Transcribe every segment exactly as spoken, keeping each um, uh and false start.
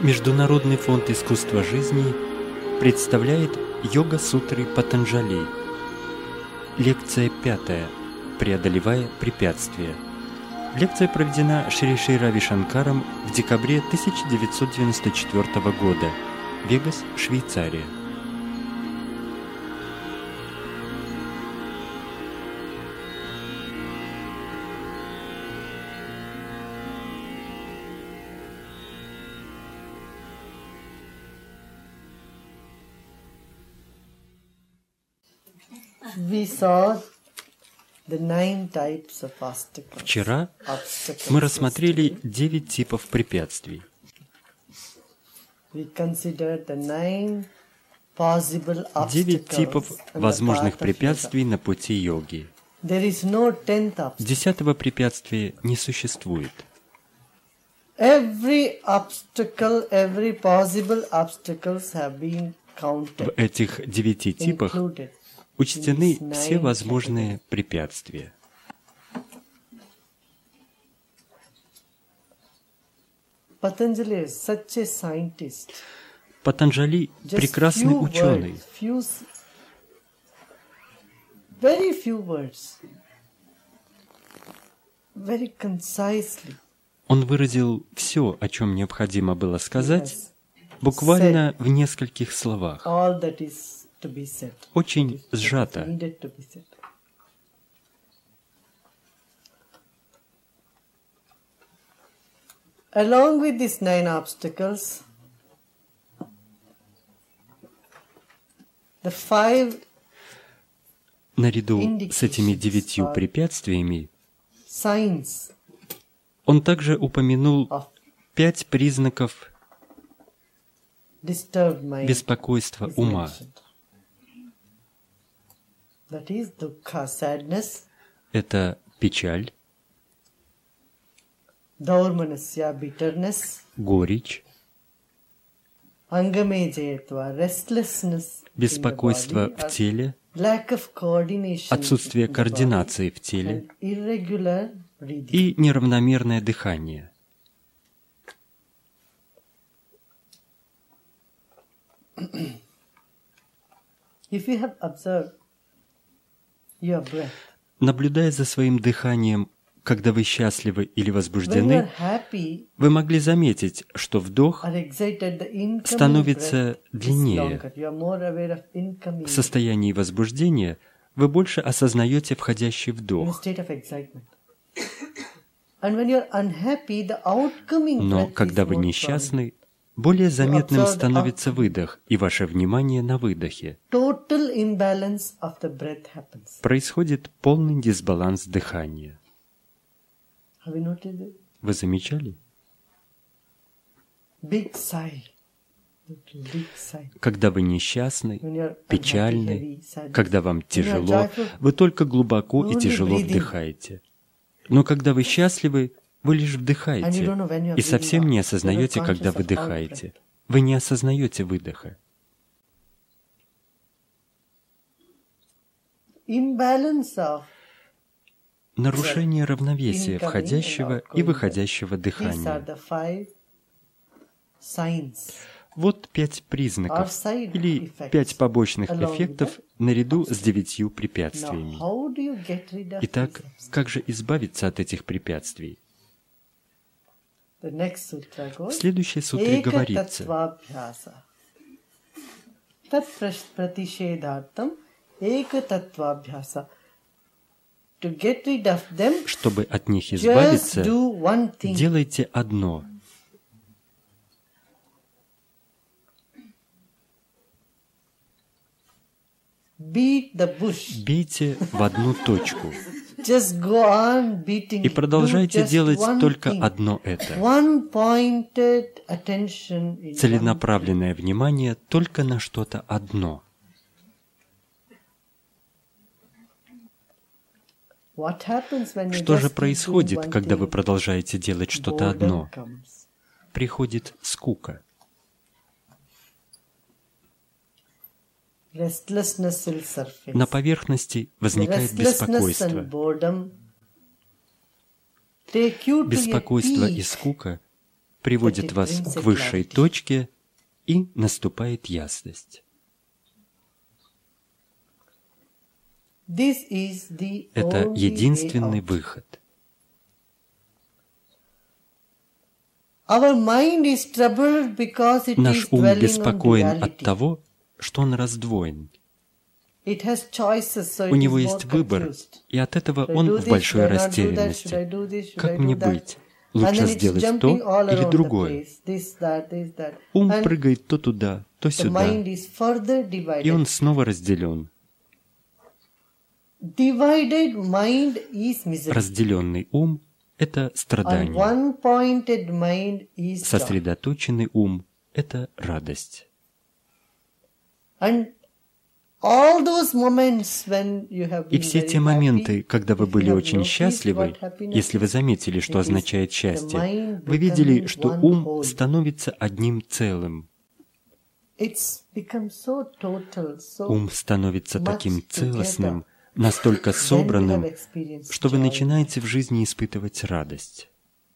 Международный фонд искусства жизни представляет йога-сутры Патанджали. Лекция пятая. Преодолевая препятствия. Лекция проведена Шри Шри Рави Шанкаром в декабре тысяча девятьсот девяносто четвёртого года. Вегас, Швейцария. Вчера мы рассмотрели девять типов препятствий. Девять типов возможных препятствий на пути йоги. Десятого препятствия не существует. В этих девяти типах учтены все возможные препятствия. Патанджали – прекрасный ученый. Он выразил все, о чем необходимо было сказать, буквально в нескольких словах. Очень сжато. Along with these nine obstacles, the five наряду с этими девятью препятствиями signs он также упомянул пять признаков беспокойства ума. That is dukkha, sadness, это печаль, daurmanasya, bitterness, горечь, angamejayatva, restlessness, беспокойство в теле, lack of coordination, отсутствие координации в теле irregular breathing. И неравномерное дыхание. If you have observed your breath, наблюдая за своим дыханием, когда вы счастливы или возбуждены, happy, вы могли заметить, что вдох excited, становится длиннее. В В состоянии возбуждения вы больше осознаете входящий вдох. Но когда вы несчастны, более заметным становится выдох, и ваше внимание на выдохе. Происходит полный дисбаланс дыхания. Вы замечали? Когда вы несчастны, печальны, когда вам тяжело, вы только глубоко и тяжело вдыхаете. Но когда вы счастливы, вы лишь вдыхаете и совсем не осознаете, когда выдыхаете. Вы не осознаете выдоха. Нарушение равновесия входящего и выходящего дыхания. Вот пять признаков или пять побочных эффектов наряду с девятью препятствиями. Итак, как же избавиться от этих препятствий? В следующей сутре говорится: чтобы от них избавиться, делайте одно. Бейте в одну точку. И продолжайте делать только одно это. Целенаправленное внимание только на что-то одно. Что же происходит, когда вы продолжаете делать что-то одно? Приходит скука. На поверхности возникает беспокойство. Беспокойство и скука приводит вас к высшей точке, и наступает ясность. Это единственный выход. Наш ум беспокоен от того, что он раздвоен. У него есть выбор, и от этого он в большой растерянности. Как мне быть? Лучше сделать то или другое. Ум прыгает то туда, то сюда, и он снова разделен. Разделенный ум — это страдание. Сосредоточенный ум — это радость. И все те моменты, когда вы были очень счастливы, если вы заметили, что означает счастье, вы видели, что ум становится одним целым. Ум становится таким целостным, настолько собранным, что вы начинаете в жизни испытывать радость,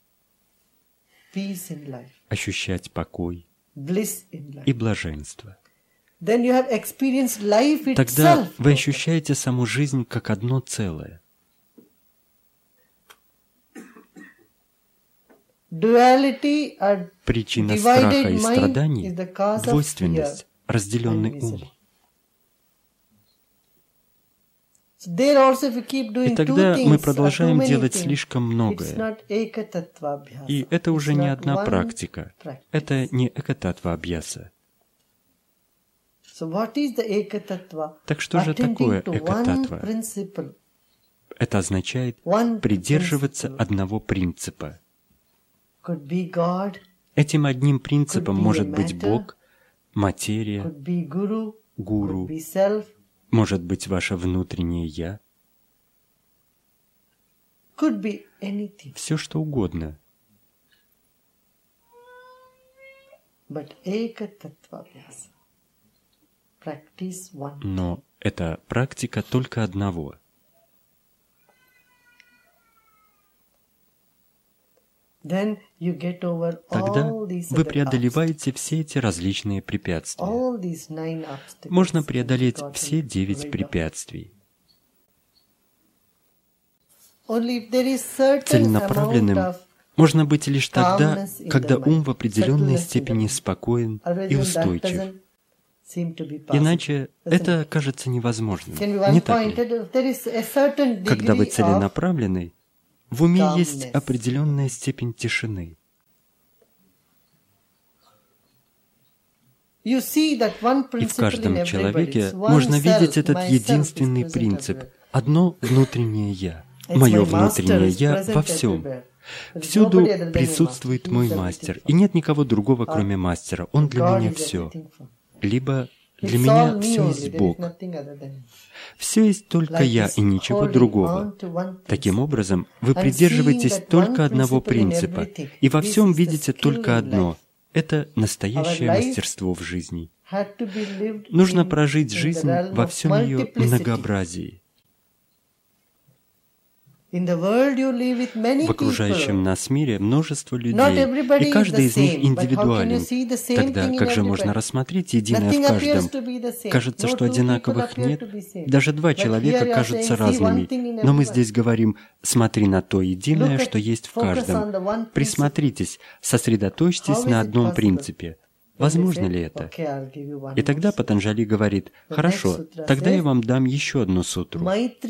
ощущать покой и блаженство. Тогда вы ощущаете саму жизнь как одно целое. Причина страха и страданий — двойственность, разделенный ум. И тогда мы продолжаем делать слишком многое. И это уже не одна практика. Это не экататтва-абхьяса. Так что же такое экататтва? Это означает придерживаться одного принципа. Этим одним принципом может быть Бог, материя, гуру, может быть ваше внутреннее «я», все что угодно. Но это практика только одного. Тогда вы преодолеваете все эти различные препятствия. Можно преодолеть все девять препятствий. Целенаправленным можно быть лишь тогда, когда ум в определенной степени спокоен и устойчив. Иначе это кажется невозможным, не так ли? Когда вы целенаправлены, в уме есть определенная степень тишины. И в каждом человеке можно видеть этот единственный принцип — одно внутреннее «я». Мое внутреннее «я» во всем. Всюду присутствует мой мастер, и нет никого другого, кроме мастера. Он для меня все. Либо для меня все есть Бог. Все есть только я и ничего другого. Таким образом, вы придерживаетесь только одного принципа, и во всем видите только одно. Это настоящее мастерство в жизни. Нужно прожить жизнь во всем ее многообразии. В окружающем нас мире множество людей, и каждый из них индивидуален. Тогда как же можно рассмотреть единое в каждом? Кажется, что одинаковых нет. Даже два человека кажутся разными. Но мы здесь говорим: смотри на то единое, что есть в каждом. Присмотритесь, сосредоточьтесь на одном принципе. Возможно ли это? И тогда Патанджали говорит: хорошо, тогда я вам дам еще одну сутру.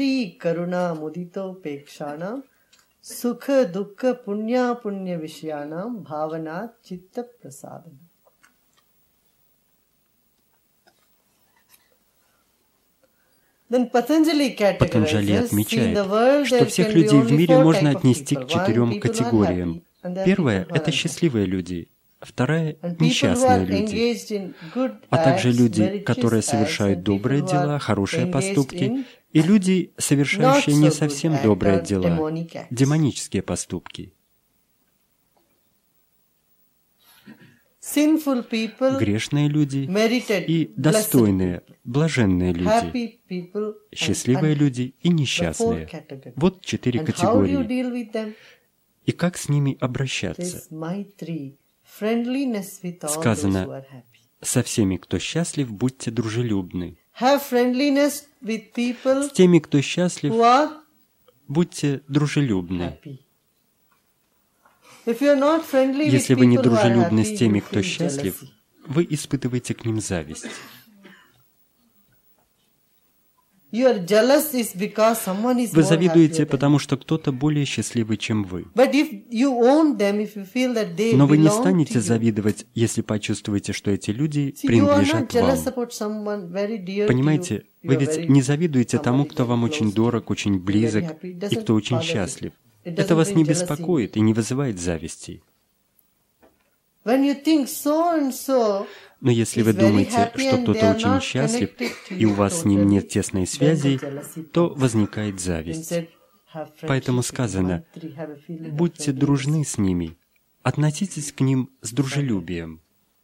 Патанджали отмечает, что всех людей в мире можно отнести к четырем категориям. Первая — это счастливые люди. Вторая — несчастные люди, а также люди, которые совершают добрые дела, хорошие поступки, и люди, совершающие не совсем добрые дела, демонические поступки. Грешные люди и достойные, блаженные люди, счастливые люди и несчастные. Вот четыре категории. И как с ними обращаться? Сказано, со всеми, кто счастлив, будьте дружелюбны. С теми, кто счастлив, будьте дружелюбны. Если вы не дружелюбны с теми, кто счастлив, вы испытываете к ним зависть. Вы завидуете, потому что кто-то более счастливый, чем вы. Но вы не станете завидовать, если почувствуете, что эти люди принадлежат вам. Понимаете, вы ведь не завидуете тому, кто вам очень дорог, очень близок и кто очень счастлив. Это вас не беспокоит и не вызывает зависти. Но если вы думаете, что кто-то очень счастлив, и у вас с ним нет тесной связи, то возникает зависть. Поэтому сказано, будьте дружны с ними, относитесь к ним с дружелюбием.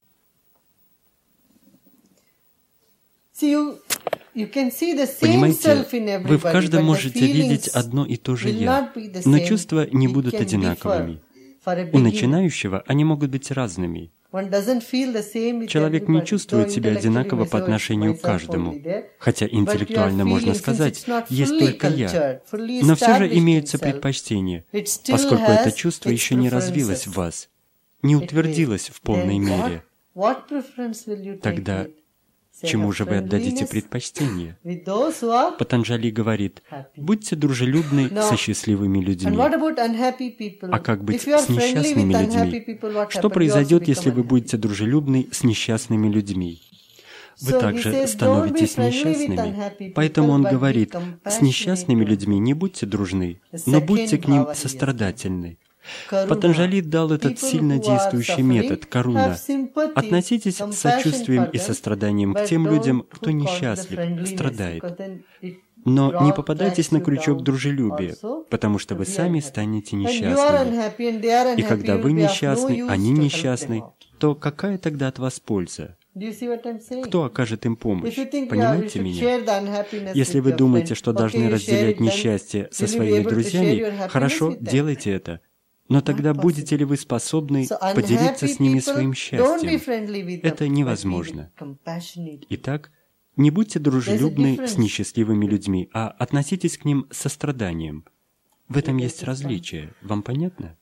Понимаете, вы в каждом можете видеть одно и то же «я», но чувства не будут одинаковыми. У начинающего они могут быть разными. Человек не чувствует себя одинаково по отношению к каждому, хотя интеллектуально можно сказать, есть только я, но все же имеются предпочтения, поскольку это чувство еще не развилось в вас, не утвердилось в полной мере. Тогда чему же вы отдадите предпочтение? Патанджали говорит, будьте дружелюбны со счастливыми людьми. А как быть с несчастными людьми? Что произойдет, если вы будете дружелюбны с несчастными людьми? Вы также становитесь несчастными. Поэтому он говорит, с несчастными людьми не будьте дружны, но будьте к ним сострадательны. Патанджали дал этот сильно действующий метод, каруна. Относитесь с сочувствием и состраданием к тем людям, кто несчастлив, страдает. Но не попадайтесь на крючок дружелюбия, потому что вы сами станете несчастными. И когда вы несчастны, они несчастны, то какая тогда от вас польза? Кто окажет им помощь? Понимаете меня? Если вы думаете, что должны разделять несчастье со своими друзьями, хорошо, делайте это. Но тогда будете ли вы способны поделиться с ними своим счастьем? Это невозможно. Итак, не будьте дружелюбны с несчастливыми людьми, а относитесь к ним с состраданием. В этом есть различие. Вам понятно?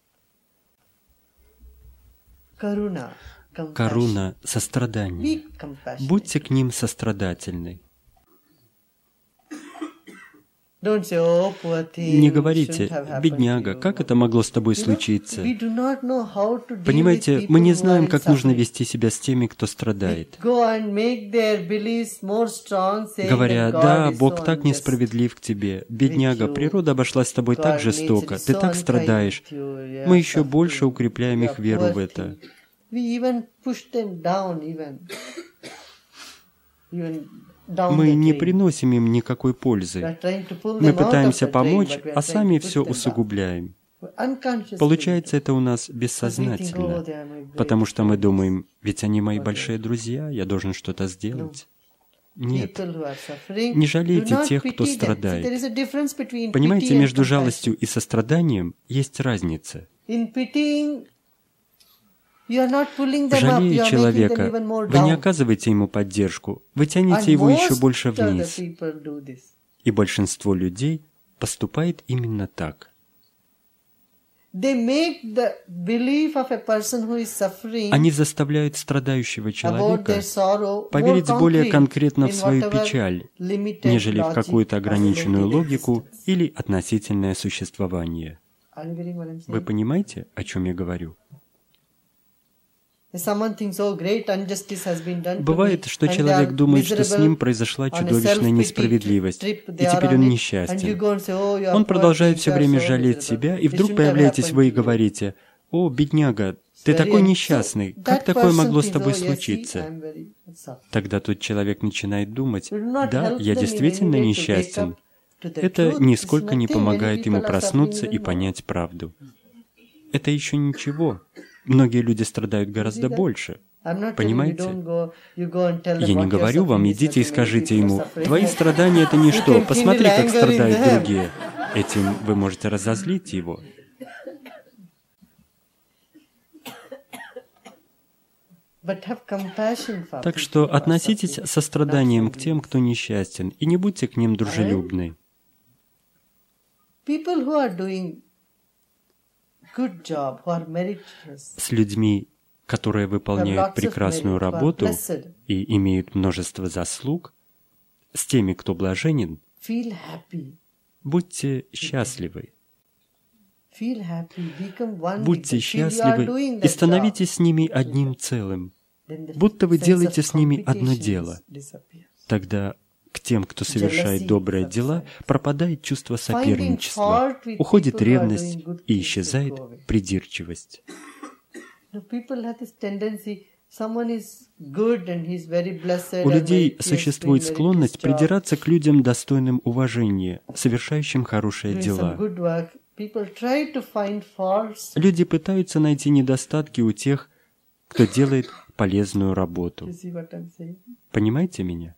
Каруна, сострадание. Будьте к ним сострадательны. Не говорите, бедняга, как это могло с тобой случиться? Понимаете, мы не знаем, как нужно вести себя с теми, кто страдает. Говоря, да, Бог так несправедлив к тебе, бедняга, природа обошлась с тобой так жестоко, ты так страдаешь. Мы еще больше укрепляем их веру в это. Мы не приносим им никакой пользы. Мы пытаемся помочь, а сами все усугубляем. Получается, это у нас бессознательно, потому что мы думаем, ведь они мои большие друзья, я должен что-то сделать. Нет. Не жалейте тех, кто страдает. Понимаете, между жалостью и состраданием есть разница. Жалея человека, вы не оказываете ему поддержку, вы тянете его еще больше вниз. И большинство людей поступает именно так. Они заставляют страдающего человека поверить более конкретно в свою печаль, нежели в какую-то ограниченную логику или относительное существование. Вы понимаете, о чем я говорю? Бывает, что человек думает, что с ним произошла чудовищная несправедливость, и теперь он несчастен. Он продолжает все время жалеть себя, и вдруг появляетесь вы и говорите, «О, бедняга, ты такой несчастный, как такое могло с тобой случиться?» Тогда тот человек начинает думать, «Да, я действительно несчастен». Это нисколько не помогает ему проснуться и понять правду. Это еще ничего. Многие люди страдают гораздо больше. Понимаете? Я не говорю вам, идите и скажите ему, «Твои страдания — это ничто, посмотри, как страдают другие». Этим вы можете разозлить его. Так что относитесь с состраданием к тем, кто несчастен, и не будьте к ним дружелюбны. С людьми, которые выполняют прекрасную работу и имеют множество заслуг, с теми, кто блаженен, будьте счастливы. Будьте счастливы и становитесь с ними одним целым, будто вы делаете с ними одно дело. Тогда к тем, кто совершает добрые дела, пропадает чувство соперничества, уходит ревность и исчезает придирчивость. У людей существует склонность придираться к людям, достойным уважения, совершающим хорошие дела. Люди пытаются найти недостатки у тех, кто делает полезную работу. Понимаете меня?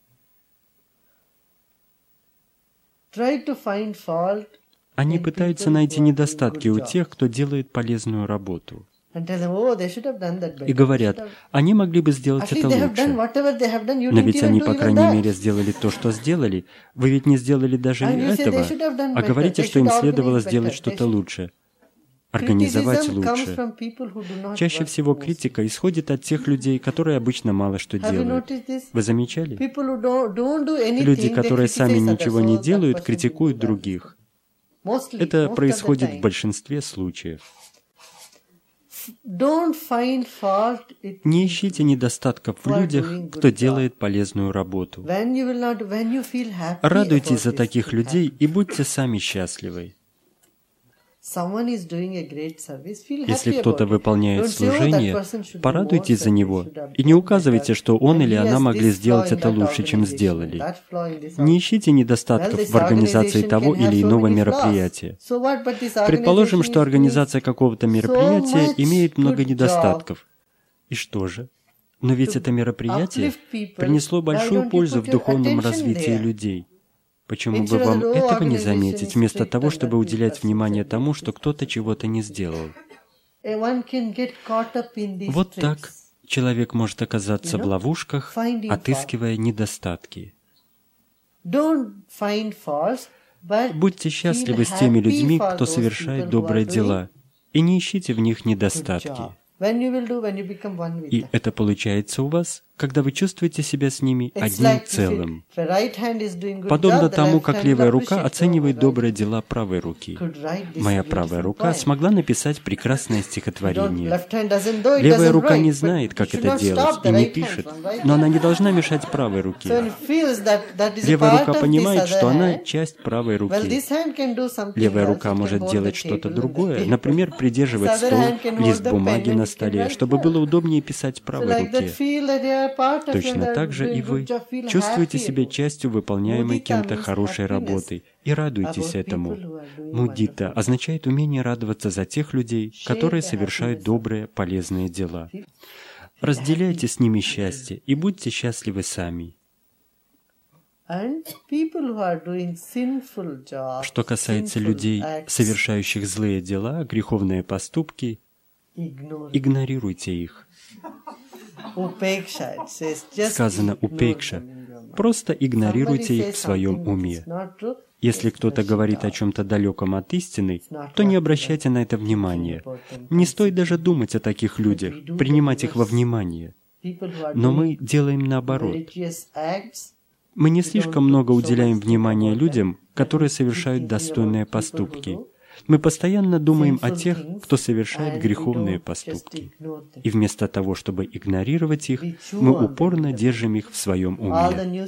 Они пытаются найти недостатки у тех, кто делает полезную работу. И говорят, они могли бы сделать это лучше. Но ведь они, по крайней мере, сделали то, что сделали. Вы ведь не сделали даже и этого. А говорите, что им следовало сделать что-то лучше. Организовать лучше. Чаще всего критика исходит от тех людей, которые обычно мало что делают. Вы замечали? Люди, которые сами ничего не делают, критикуют других. Это происходит в большинстве случаев. Не ищите недостатков в людях, кто делает полезную работу. Радуйтесь за таких людей и будьте сами счастливы. Если кто-то выполняет служение, порадуйтесь за него и не указывайте, что он или она могли сделать это лучше, чем сделали. Не ищите недостатков в организации того или иного мероприятия. Предположим, что организация какого-то мероприятия имеет много недостатков. И что же? Но ведь это мероприятие принесло большую пользу в духовном развитии людей. Почему бы вам этого не заметить, вместо того, чтобы уделять внимание тому, что кто-то чего-то не сделал? Вот так человек может оказаться в ловушках, отыскивая недостатки. Будьте счастливы с теми людьми, кто совершает добрые дела, и не ищите в них недостатки. И это получается у вас, когда вы чувствуете себя с ними одним целым. Подобно тому, как левая рука оценивает добрые дела правой руки. Моя правая рука смогла написать прекрасное стихотворение. Левая рука не знает, как это делать, и не пишет, но она не должна мешать правой руке. Левая рука понимает, что она часть правой руки. Левая рука может делать что-то другое, например, придерживать стол, лист бумаги на столе, чтобы было удобнее писать правой руке. Точно так же и вы чувствуете себя частью выполняемой кем-то хорошей работы и радуйтесь этому. Мудита означает умение радоваться за тех людей, которые совершают добрые, полезные дела. Разделяйте с ними счастье и будьте счастливы сами. Что касается людей, совершающих злые дела, греховные поступки, игнорируйте их. Сказано «упейкша». Просто игнорируйте их в своем уме. Если кто-то говорит о чем-то далеком от истины, то не обращайте на это внимания. Не стоит даже думать о таких людях, принимать их во внимание. Но мы делаем наоборот. Мы не слишком много уделяем внимания людям, которые совершают достойные поступки. Мы постоянно думаем о тех, кто совершает греховные поступки. И вместо того, чтобы игнорировать их, мы упорно держим их в своем уме.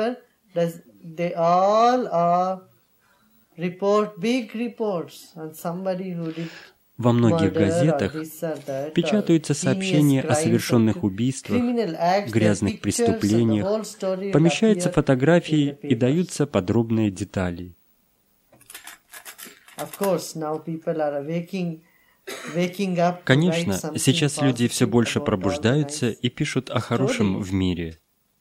Во многих газетах печатаются сообщения о совершенных убийствах, грязных преступлениях, помещаются фотографии и даются подробные детали. Конечно, сейчас люди все больше пробуждаются и пишут о хорошем в мире.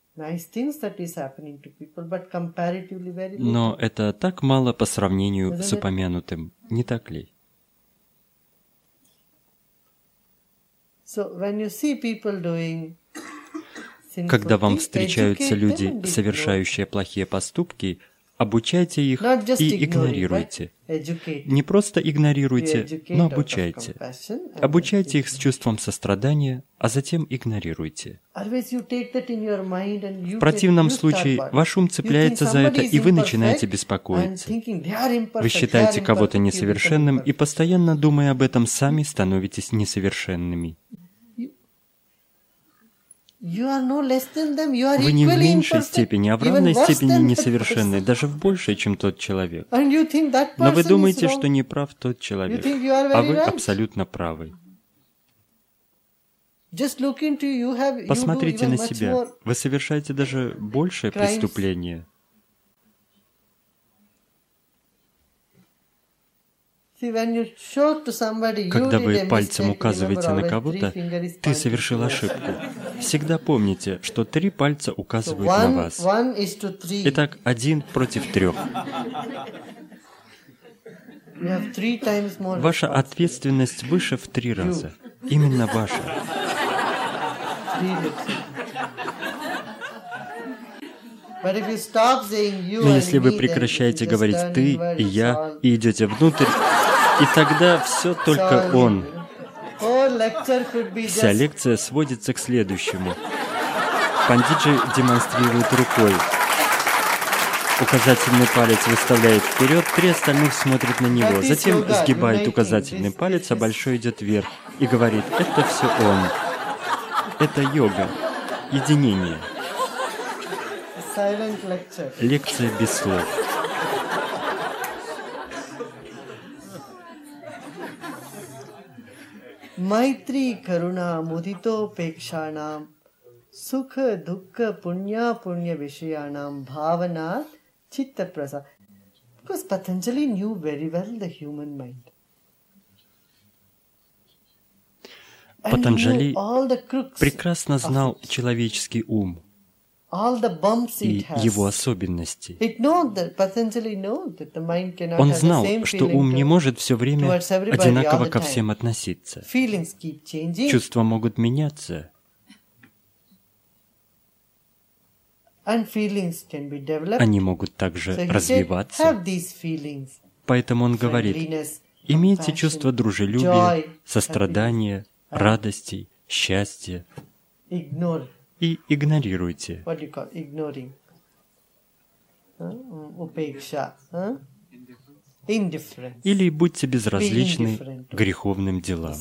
Но это так мало по сравнению с упомянутым, не так ли? Когда вам встречаются люди, совершающие плохие поступки, обучайте их и игнорируйте. Не просто игнорируйте, но обучайте. Обучайте их с чувством сострадания, а затем игнорируйте. В противном случае ваш ум цепляется за это, и вы начинаете беспокоиться. Вы считаете кого-то несовершенным, и постоянно думая об этом, сами становитесь несовершенными. Вы не в меньшей степени, а в равной степени несовершенны, даже в большей, чем тот человек. Но вы думаете, что не прав тот человек, а вы абсолютно правы. Посмотрите на себя. Вы совершаете даже большее преступление. Когда вы пальцем указываете на кого-то, ты совершил ошибку. Всегда помните, что три пальца указывают на вас. Итак, один против трех. Ваша ответственность выше в три раза. Именно ваша. Но если вы прекращаете говорить «ты» и «я» и идете внутрь, и тогда все только он. Вся лекция сводится к следующему. Пандиджи демонстрирует рукой. Указательный палец выставляет вперед, три остальных смотрят на него. Затем сгибает указательный палец, а большой идет вверх и говорит: «Это все он». Это йога, единение. Лекция без слов. Maitri karuna mudito pekshanam sukha dukkha punya punya vishayanam bhavanat chitta prasad. Because Patanjali knew very well the human mind. Патанджали прекрасно знал человеческий ум и его особенности. Он знал, что ум не может все время одинаково ко всем относиться. Чувства могут меняться. Они могут также развиваться. Поэтому он говорит: имейте чувство дружелюбия, сострадания, радости, счастья и игнорируйте. Или будьте безразличны к греховным делам.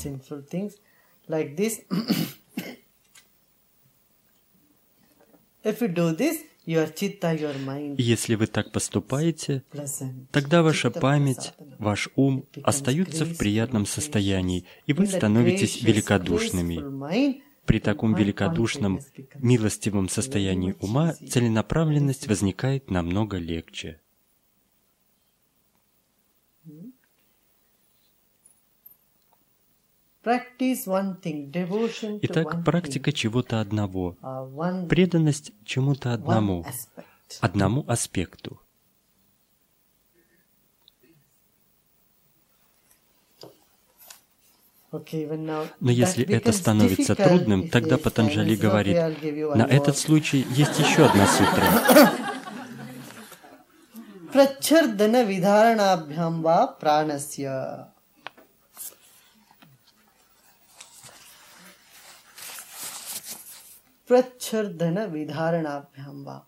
Если вы так поступаете, тогда ваша память, ваш ум остаются в приятном состоянии, и вы становитесь великодушными. При таком великодушном, милостивом состоянии ума целенаправленность возникает намного легче. Итак, практика чего-то одного, преданность чему-то одному, одному аспекту. Но если это становится трудным, тогда Патанджали говорит: на этот случай есть еще одна сутра. Прачардана видаранабхям ва пранасья. Prachardana vidharanabhyam va.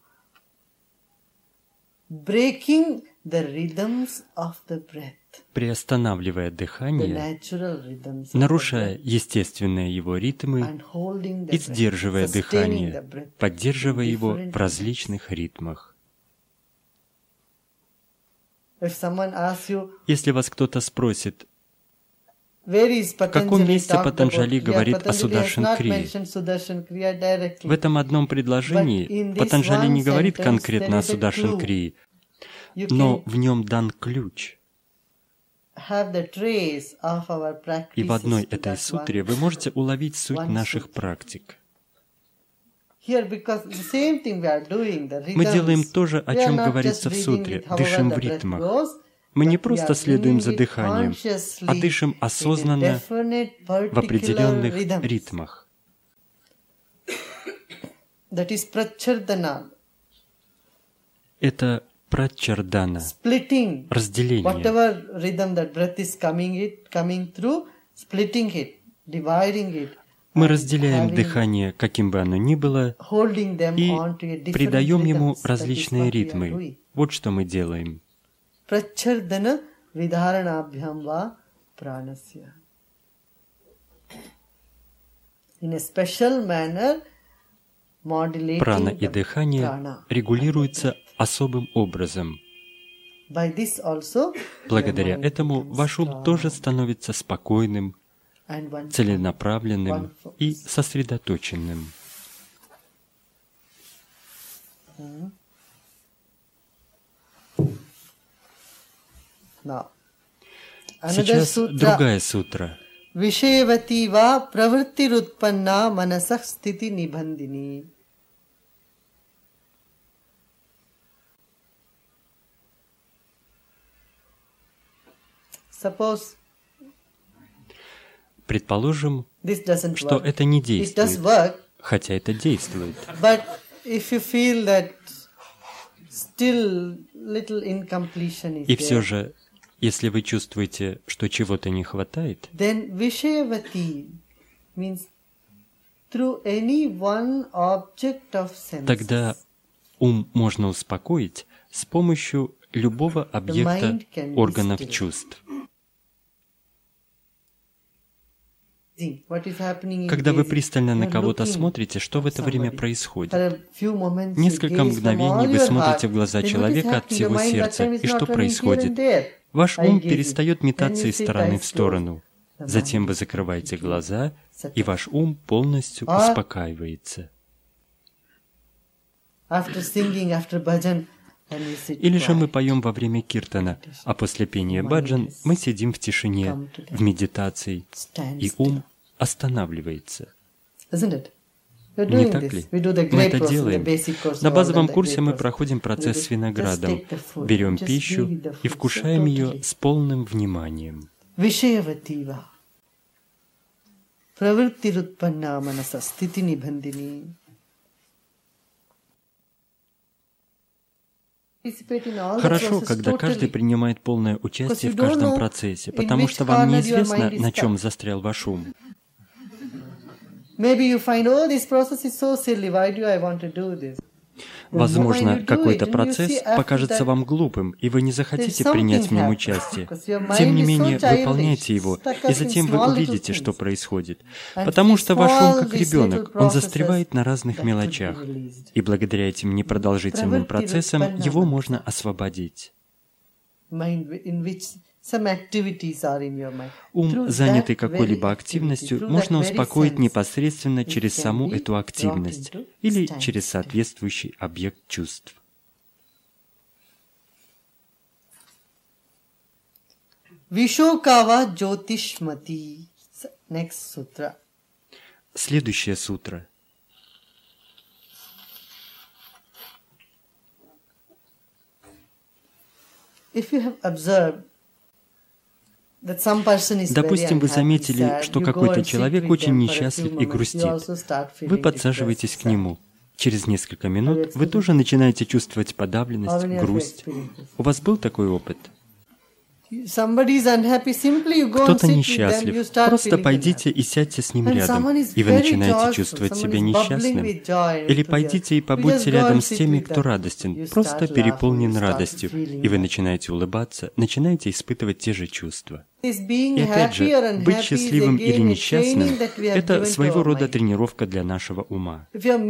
Breaking the rhythms of the breath. Приостанавливая дыхание, нарушая естественные его ритмы и сдерживая дыхание, поддерживая его в различных ритмах. Если вас кто-то спросит, в каком месте Патанджали говорит о Сударшан-крие? В этом одном предложении Патанджали не говорит конкретно о Сударшан-крие, но в нем дан ключ. И в одной этой сутре вы можете уловить суть наших практик. Мы делаем то же, о чем говорится в сутре, дышим в ритмах. Мы не просто следуем за дыханием, а дышим осознанно в определенных ритмах. Это прачардана, разделение. Мы разделяем дыхание, каким бы оно ни было, и придаем ему различные ритмы. Вот что мы делаем. Prachardana vidharanabhyam va pranasya. In a special manner, modulating прана и дыхание регулируются особым образом. Благодаря этому ваш ум тоже становится спокойным, целенаправленным и сосредоточенным. Сейчас другая сутра. Вишевати ва правртирутпанна манасах стити нибандини. Suppose, предположим, что work. это не действует, work, хотя это действует. But if you feel that still little incompletion is И все there, же, если вы чувствуете, что чего-то не хватает, then Vishayavati means through any one object of sense. Тогда ум можно успокоить с помощью любого объекта органов чувств. Когда вы пристально на кого-то смотрите, что в это время происходит? Несколько мгновений вы смотрите в глаза человека от всего сердца, и что происходит? Ваш ум перестает метаться из стороны в сторону. Затем вы закрываете глаза, и ваш ум полностью успокаивается. Или же мы поем во время киртана, а после пения баджан мы сидим в тишине, в медитации, и ум останавливается. Не так ли? Мы это делаем. На базовом курсе мы проходим процесс с виноградом, берем пищу и вкушаем ее с полным вниманием. Хорошо, когда каждый принимает полное участие в каждом процессе, потому что вам неизвестно, на чем застрял ваш ум. Возможно, какой-то процесс покажется вам глупым, и вы не захотите принять в нем участие. Тем не менее, выполняйте его, и затем вы увидите, что происходит. Потому что ваш ум как ребенок, он застревает на разных мелочах, и благодаря этим непродолжительным процессам его можно освободить. Ум, занятый какой-либо активностью, можно успокоить непосредственно через саму эту активность или через соответствующий объект чувств. Вишокава Джотишмати. Next sutra. Следующая сутра. If you have observed, допустим, вы заметили, что какой-то человек очень несчастлив и грустит. Вы подсаживаетесь к нему. Через несколько минут вы тоже начинаете чувствовать подавленность, грусть. У вас был такой опыт? Кто-то несчастлив. Просто пойдите и сядьте с ним рядом, и вы начинаете чувствовать себя несчастным. Или пойдите и побудьте рядом с теми, кто радостен, просто переполнен радостью, и вы начинаете улыбаться, начинаете испытывать те же чувства. И опять же, быть счастливым или несчастным — это своего рода тренировка для нашего ума.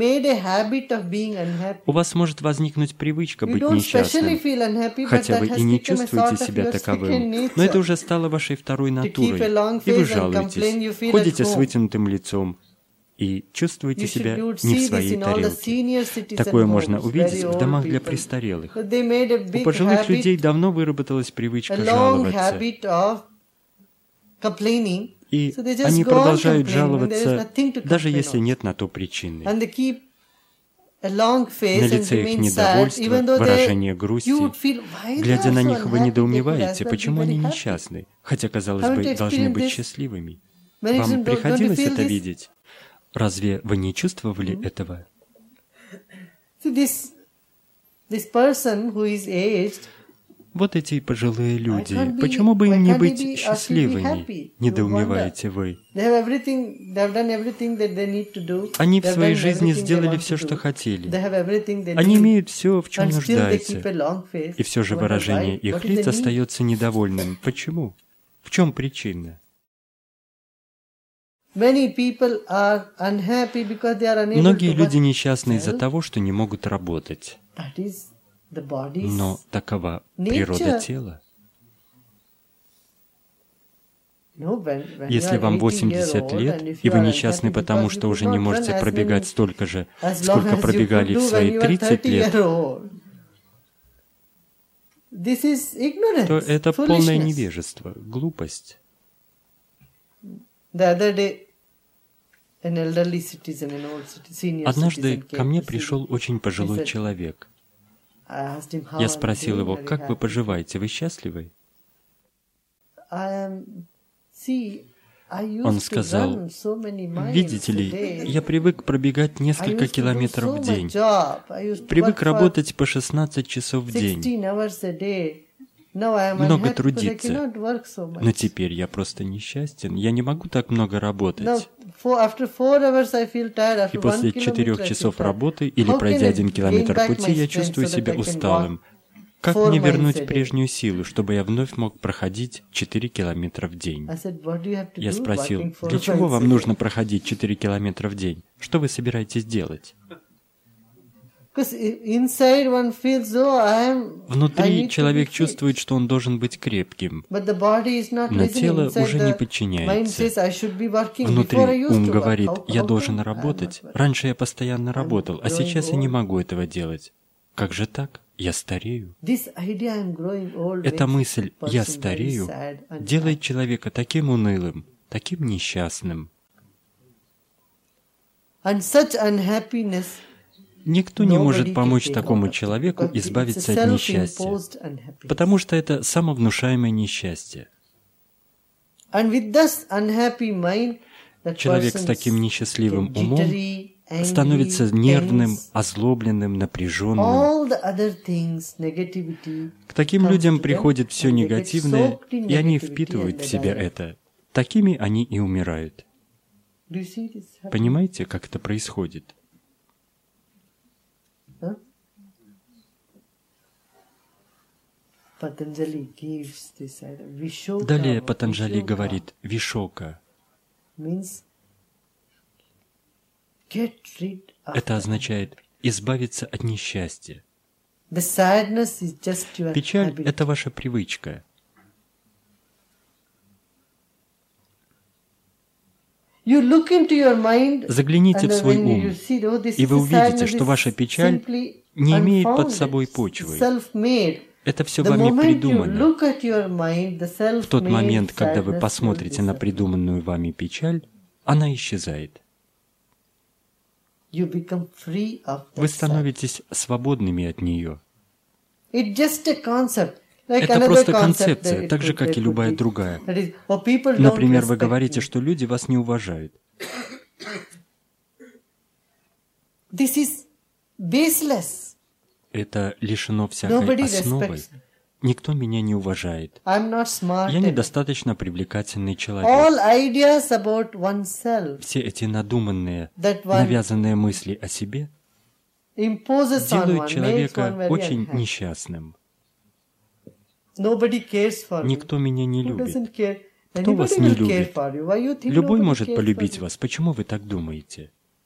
У вас может возникнуть привычка быть несчастным, хотя вы и не чувствуете себя таковым, но это уже стало вашей второй натурой, и вы жалуетесь, ходите с вытянутым лицом и чувствуете себя не в своей тарелке. Такое можно увидеть в домах для престарелых. У пожилых людей давно выработалась привычка жаловаться, и они продолжают жаловаться, даже если нет на то причины. На лице их недовольство, выражение грусти. Глядя на них, вы недоумеваете, почему они несчастны, хотя, казалось бы, должны быть счастливыми. Вам приходилось это видеть? Разве вы не чувствовали этого? Вот эти пожилые люди, почему бы им не быть счастливыми, недоумеваете вы? Они в своей жизни сделали все, что хотели. Они имеют все, в чем нуждаются. И все же выражение их лиц остается недовольным. Почему? В чем причина? Многие люди несчастны из-за того, что не могут работать. Но такова природа тела. Если вам восемьдесят лет, и вы несчастны потому, что уже не можете пробегать столько же, сколько пробегали в свои тридцать лет, то это полное невежество, глупость. Однажды ко мне пришел очень пожилой человек. Я спросил его, как вы поживаете, вы счастливы? Он сказал, видите ли, я привык пробегать несколько километров в день, привык работать по шестнадцать часов в день, много трудиться, но теперь я просто несчастен, я не могу так много работать. И после четырех часов работы или пройдя один километр пути, я чувствую себя усталым. Как мне вернуть прежнюю силу, чтобы я вновь мог проходить четыре километра в день? Я спросил, для чего вам нужно проходить четыре километра в день? Что вы собираетесь делать? Внутри человек чувствует, что он должен быть крепким, но тело уже не подчиняется. Внутри ум говорит, я должен работать. Раньше я постоянно работал, а сейчас я не могу этого делать. Как же так? Я старею. Эта мысль «я старею» делает человека таким унылым, таким несчастным. Никто не может помочь такому человеку избавиться от несчастья, потому что это самовнушаемое несчастье. Человек с таким несчастливым умом становится нервным, озлобленным, напряженным. К таким людям приходит все негативное, и они впитывают в себя это. Такими они и умирают. Понимаете, как это происходит? Далее Патанджали говорит «вишока». Это означает избавиться от несчастья. Печаль — это ваша привычка. Загляните в свой ум, и вы увидите, что ваша печаль не имеет под собой почвы. Это все вами придумано. В тот момент, когда вы посмотрите на придуманную вами печаль, она исчезает. Вы становитесь свободными от нее. Это просто концепция, так же, как и любая другая. Например, вы говорите, что люди вас не уважают. Это лишено всякой основы. Никто меня не уважает. Я недостаточно привлекательный человек. Все эти надуманные, навязанные мысли о себе делают человека очень несчастным. Никто меня не любит. Кто вас не любит? Любой может полюбить вас. Почему вы так думаете?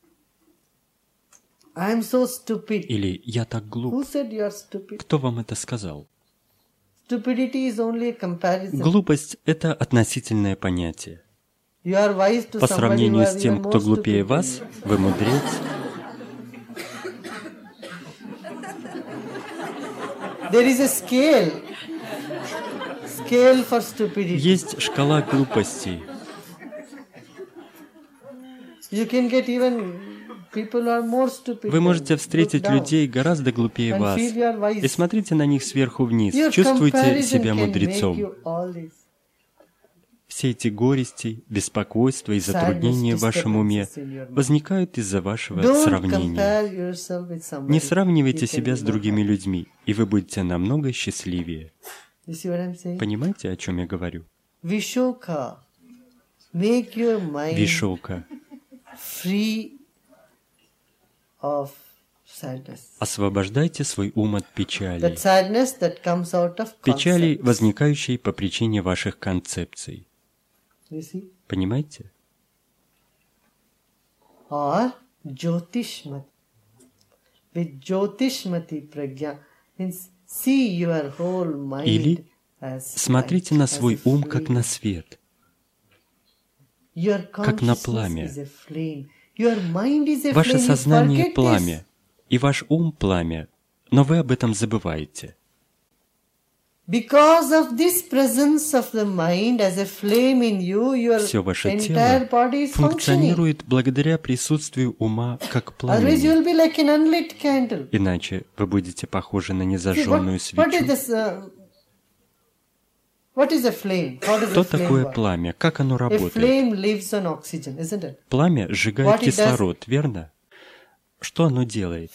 Или «я так глуп». Кто вам это сказал? Глупость — это относительное понятие. По сравнению с тем, кто глупее вас, вы мудрец. Есть шкала глупости. Вы можете встретить людей гораздо глупее вас, и смотрите на них сверху вниз, чувствуйте себя мудрецом. Все эти горести, беспокойства и затруднения в вашем уме возникают из-за вашего сравнения. Не сравнивайте себя с другими людьми, и вы будете намного счастливее. Понимаете, о чем я говорю? Vishokha, make your mind Вишока. free of sadness. Освобождайте свой ум от печали. That sadness that comes out of Печали, concepts. возникающей по причине ваших концепций. You see? Понимаете? Or Jyotishmati. With Jyotishmati pragya means see your whole mind. Или смотрите на свой ум как на свет, как на пламя. Ваше сознание — пламя, и ваш ум — пламя, но вы об этом забываете. Все ваше тело функционирует благодаря присутствию ума как пламени. Иначе вы будете похожи на незажженную свечу. Что такое пламя? Как оно работает? Пламя сжигает кислород, верно? Что оно делает?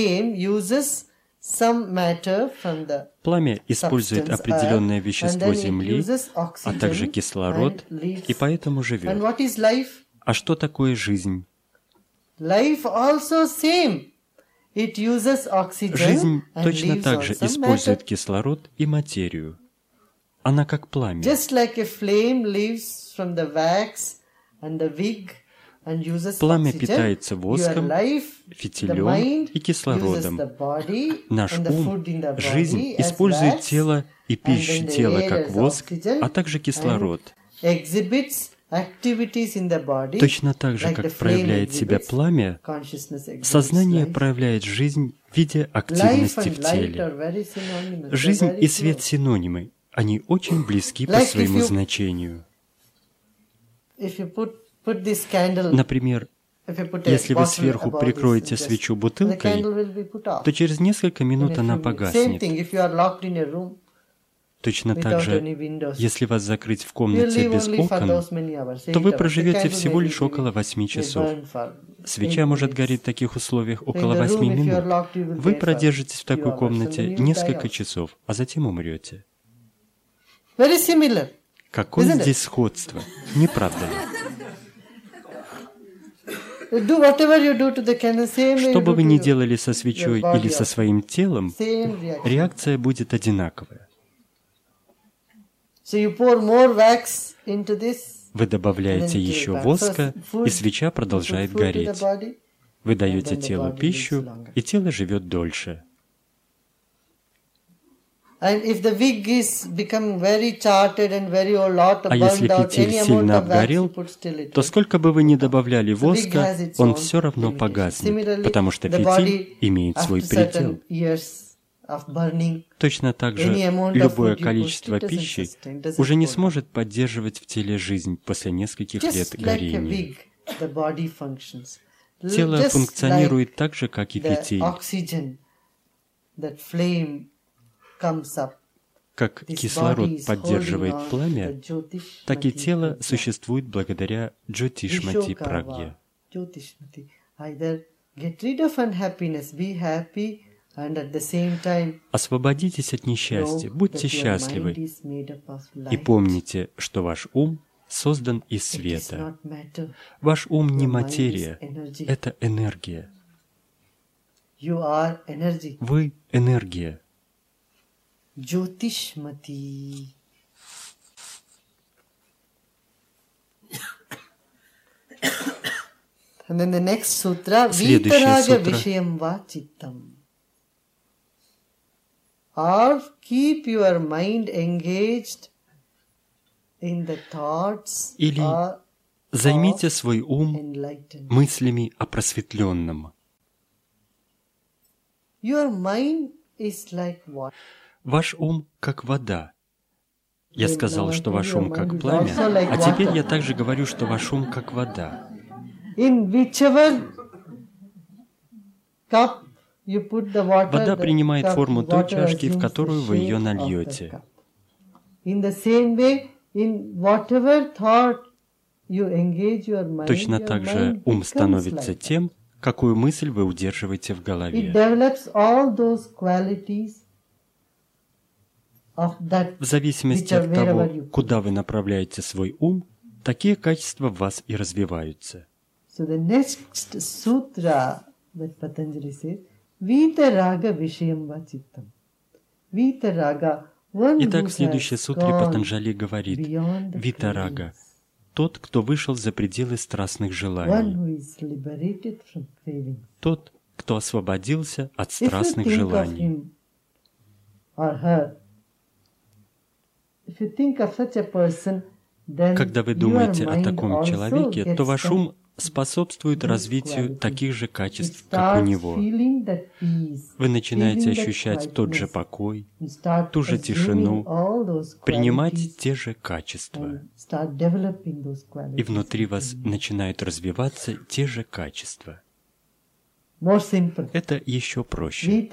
Пламя использует определенное вещество Земли, а также кислород, и поэтому живет. А что такое жизнь? Жизнь точно так же использует кислород и материю. Она как пламя. Пламя питается воском, фитилем и кислородом. Наш ум, жизнь, использует тело и пищу тела как воск, а также кислород. Точно так же, как проявляет себя пламя, сознание проявляет жизнь в виде активности в теле. Жизнь и свет синонимы. Они очень близки по своему значению. Например, если вы сверху прикроете свечу бутылкой, то через несколько минут она погаснет. Точно так же, если вас закрыть в комнате без окон, то вы проживете всего лишь около восьми часов. Свеча может гореть в таких условиях около восьми минут. Вы продержитесь в такой комнате несколько часов, а затем умрете. Какое здесь сходство, не правда ли? Что бы вы ни делали со свечой или со своим телом, реакция будет одинаковая. Вы добавляете еще воска, и свеча продолжает гореть. Вы даете телу пищу, и тело живет дольше. А если фитиль сильно обгорел, то сколько бы вы ни добавляли воска, он все равно погаснет, потому что фитиль имеет свой предел. Точно так же любое количество пищи уже не сможет поддерживать в теле жизнь после нескольких лет горения. Тело функционирует так же, как и фитиль. Как кислород поддерживает пламя, так и тело существует благодаря Джотишмати прагье. Освободитесь от несчастья, будьте счастливы, и помните, что ваш ум создан из света. Ваш ум не материя, это энергия. Вы — энергия. Jyotishmati. And then the next sutra, Vitaraga Vishayam Vachittam. Or keep your mind engaged in the thoughts Или займите свой ум мыслями о просветленном. Your mind is like water. Ваш ум как вода. Я сказал, что ваш ум как пламя, а теперь я также говорю, что ваш ум как вода. Вода принимает форму той чашки, в которую вы ее нальете. Точно так же ум становится тем, какую мысль вы удерживаете в голове. В зависимости от того, куда вы направляете свой ум, такие качества в вас и развиваются. Итак, в следующей сутре Патанджали говорит: Витарага — тот, кто вышел за пределы страстных желаний, тот, кто освободился от страстных желаний. Когда вы думаете о таком человеке, то ваш ум способствует развитию таких же качеств, как у него. Вы начинаете ощущать тот же покой, ту же тишину, принимать те же качества. И внутри вас начинают развиваться те же качества. Это еще проще.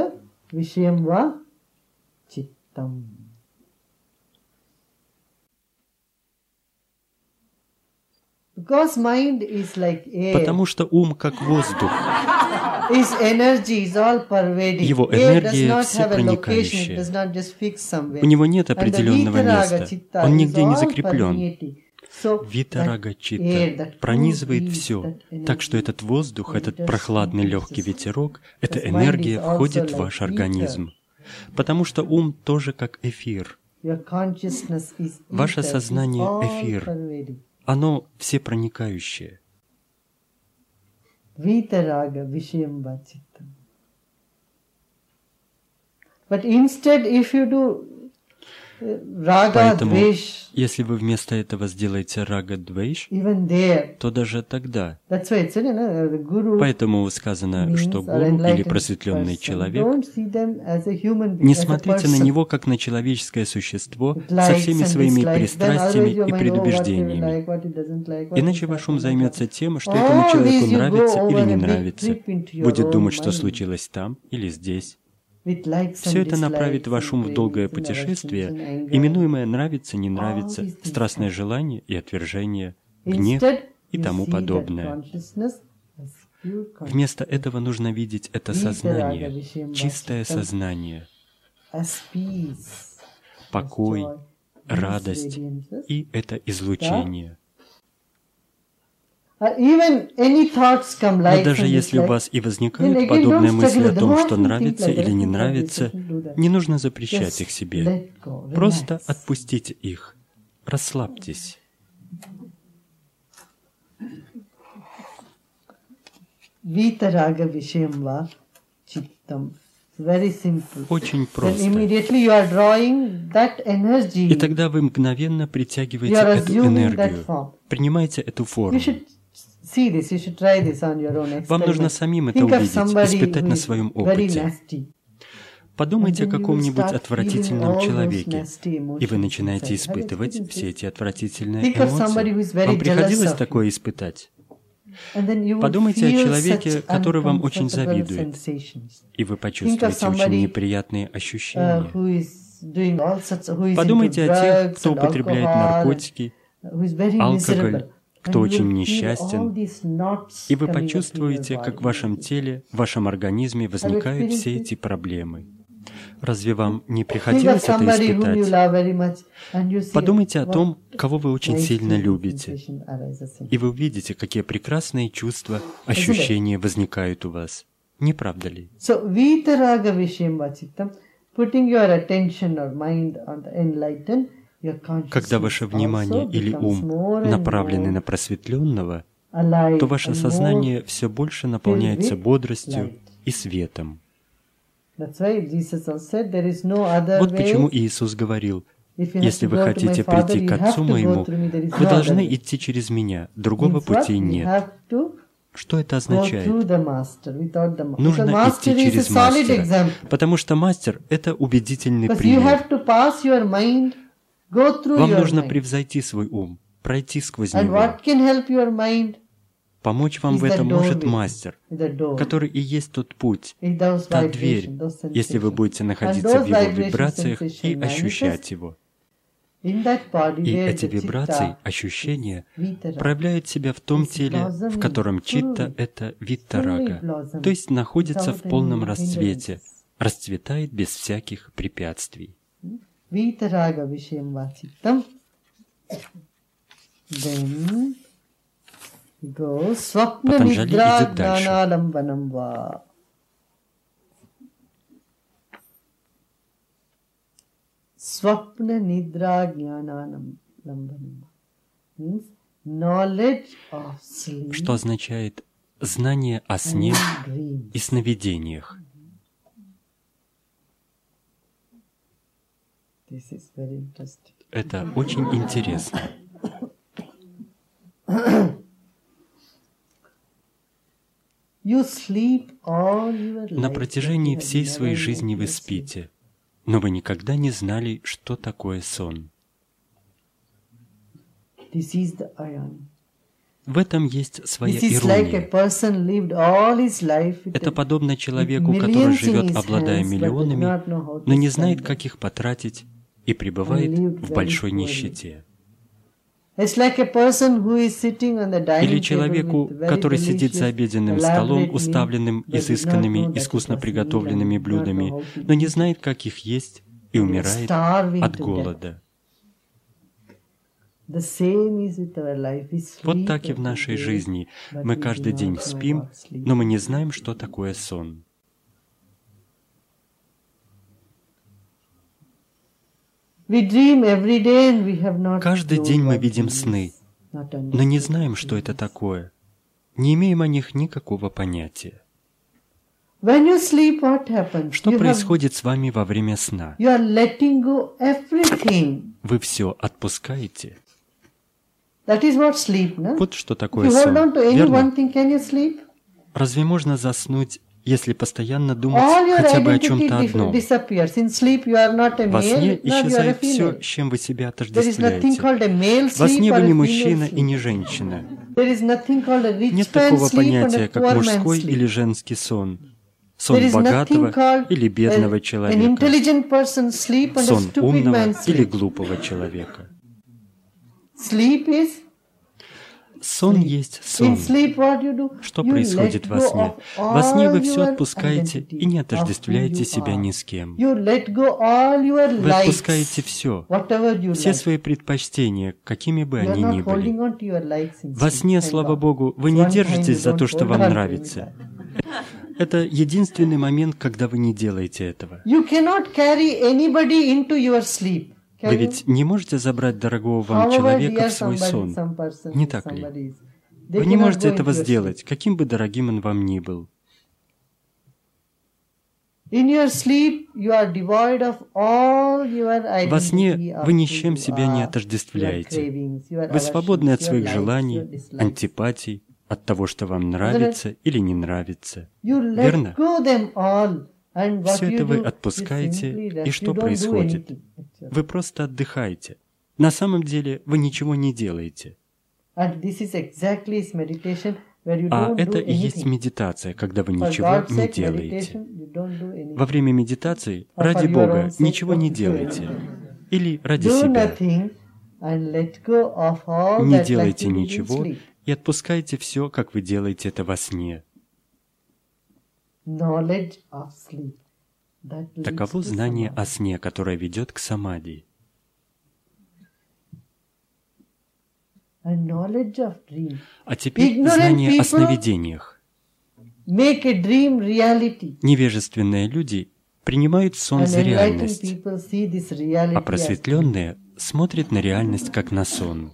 Потому что ум как воздух. Его энергия всепроникающая. У него нет определенного места. Он нигде не закреплен. Витарага читта пронизывает все, так что этот воздух, этот прохладный легкий ветерок, эта энергия входит в ваш организм. Потому что ум тоже как эфир. Ваше сознание — эфир. Оно всепроникающее. Vitaraga vishayamba chitta. But instead, if you do raga, Поэтому, dvesh, если вы вместо этого сделаете рага двейш, even there, то даже тогда. That's why it's, you know, the guru Поэтому сказано, что гуру или просветленный человек, don't see them as a human being, не as a смотрите на person. него как на человеческое существо With со likes всеми and своими dislikes. Then пристрастиями otherwise your и mind, oh, what he will предубеждениями. like, what he doesn't like, what Иначе is ваш ум happening. займется тем, что All этому человеку these you нравится go или over не a big нравится, trip into your будет own думать, что mind. случилось там или здесь. With likes and Все это направит dislikes ваш and ум в долгое cravings and путешествие, aversions and anger. именуемое нравится, не нравится, All these things страстное happen. желание и отвержение, гнев Instead, и you тому see that подобное. consciousness as pure consciousness, Вместо этого нужно видеть это сознание, чистое сознание, as peace, покой, joy, радость radiances. и это излучение. Uh, even any thoughts come Но like даже and если у dislike, вас и then возникают again подобные don't мысли struggle о том, with что the whole нравится thing like или не that, нравится, don't do that. не нужно запрещать Just их себе. let go, Просто relax. отпустите их, расслабьтесь. Vitaraga vishayamva chittam. Very simple. Очень Then просто. immediately you are drawing that energy. И тогда вы мгновенно притягиваете You are эту assuming энергию, that form. принимаете эту You форму. should see this. You should try this on your own Вам нужно experiment. самим это Think of увидеть, somebody испытать who на is своем very опыте. nasty. Подумайте о And then you will каком-нибудь start отвратительном feeling all those человеке, nasty emotions и вы начинаете inside. Have you испытывать experienced все this? эти отвратительные Think of somebody who is эмоции. very Вам приходилось jealous of такое испытать? And then you will Подумайте о feel человеке, such который вам очень uncomfortable завидует, sensations. и вы Think of почувствуете очень somebody, неприятные uh, ощущения. who is doing all sorts, who is Подумайте into о тех, drugs кто and употребляет alcohol, наркотики, who is very алкоголь, miserable. кто And you очень will feel несчастен, all these knots и вы coming up in your почувствуете, как в body. вашем теле, в вашем организме возникают все эти проблемы. Разве вам не Think of приходилось это somebody whom you испытать? love very much, and you see Подумайте о what том, кого вы очень nice сильно feeling любите, sensation arises in и вы увидите, какие прекрасные чувства, ощущения возникают у вас. Не правда ли? So, vitaraga vishayam chittam, putting your attention or mind on the enlightened, your consciousness Когда ваше внимание also или becomes ум more and направлены more на просветленного, alive то ваше and сознание more все больше наполняется with бодростью light. и светом. That's why Jesus also said there is no other Вот way. почему Иисус говорил: If you have «Если to вы go to my хотите Father, прийти к you have Отцу to go Моему, through me. There is вы no должны other way. идти через Меня, другого Means what? пути We нет». have to Что это go означает? through the master, without the master. Нужно Because master идти is a через solid мастера, example. потому что мастер — это убедительный Because you пример. have to pass your mind, go through Вам your нужно mind. превзойти свой ум, пройти сквозь And него. what can help your mind? Помочь вам в этом может мастер, который и есть тот путь, та дверь, если вы будете находиться в его вибрациях и ощущать его. И эти вибрации, ощущения проявляют себя в том теле, в котором читта — это виттарага, то есть находится в полном расцвете, расцветает без всяких препятствий. Патанджали идет дальше. Swapna Nidra Jnananam Lambanam means knowledge of sleep. Что означает знание о сне и сновидениях. This is very interesting. Это очень интересно. You sleep all your life. На протяжении всей своей жизни вы спите, но вы никогда не знали, что такое сон. This is the irony. В этом есть своя This is like a ирония. person lived all his life with Это a- подобно человеку, with который millions in живет, his обладая hands, but does миллионами, not know how to но не знает, spend как them. их потратить, и пребывает And lived в very большой poorly. нищете. It's like a person who is sitting on the dining Или table человеку, with very который сидит за delicious, обеденным столом, elaborate уставленным meal, but did not изысканными, know that искусно it was приготовленными meal and did not know блюдами, how to но не eat. знает, как их есть, и умирает Starving от to death. голода. The same is with our life. We sleep Вот так и в every нашей day, жизни. but Мы we do каждый not день know спим, about sleep. но мы не знаем, что такое сон. We dream every day and we have not Каждый known день мы what видим dreams, сны, not но не understood знаем, что это такое. Не имеем о них никакого понятия. When you sleep, what happens? Что You have- происходит с вами во время сна? You are letting go everything. Вы все отпускаете. That is what sleep, no? Вот что If такое you hold сон, on to any верно? one thing, can you sleep? Разве можно заснуть, если постоянно думать All your хотя бы о identity чем-то dis- одном? disappears. In sleep, you are not a Во сне male, nor you are a исчезает все, female. с чем вы себя There is nothing отождествляете. called a male Во sleep сне or вы a не female мужчина и sleep. не женщина. There is nothing called a rich Нет man's такого sleep and понятия, a как poor man's мужской sleep. или женский сон. There Сон is nothing богатого called или бедного a- an человека. intelligent person's sleep and a Сон stupid умного man's или sleep. глупого человека. Sleep is Сон есть in сон. sleep what you do? Что You происходит let во go сне? of Во сне вы all все your отпускаете identity и не of who отождествляете you себя are. ни с кем. You let go all your Вы likes, отпускаете все, whatever you все like. свои предпочтения, какими бы You are они ни not holding были. on to your likes in Во sleep, сне, thank слава God. Богу, вы It's не one time держитесь you за don't то, что hold вам on to нравится. anything. Это единственный момент, когда вы не делаете этого. You cannot carry anybody into your sleep. Can Вы you? ведь не можете забрать дорогого вам However человека dear в свой somebody- сон. some person Не is, так ли? somebody is. They Вы не cannot можете go этого into your сделать, каким бы дорогим он вам ни был. In your sleep, you are devoid of all your identity Во сне of вы ни who с чем you себя не are, отождествляете. your cravings, your Вы свободны от aversions, своих your likes, желаний, your dislikes. антипатий, от того, что вам нравится или не нравится. You let Верно? go them all, and what Все you это вы do, you отпускаете, simply rest. и You что don't do происходит? anything, actually. Вы просто отдыхаете. На самом деле вы ничего не делаете. And this is exactly is meditation, where you А don't это do и есть anything. медитация, когда вы For ничего God's не sake, делаете. meditation, you don't do anything. Во время медитации, For ради your Бога, own sake, ничего не don't do делайте. anything. Или ради Do себя. nothing and let go of all Не that делайте like you did in ничего sleep. и отпускайте все, как вы делаете это во сне. Knowledge of sleep. That leads Таково to знание samadhi. о сне, которое ведет к самадхи. And knowledge of dream. А теперь Ignorant знание о people- сновидениях. Make a dream reality. Невежественные люди принимают сон And за enlightened реальность, people see this reality а as просветленные смотрят на реальность как на сон.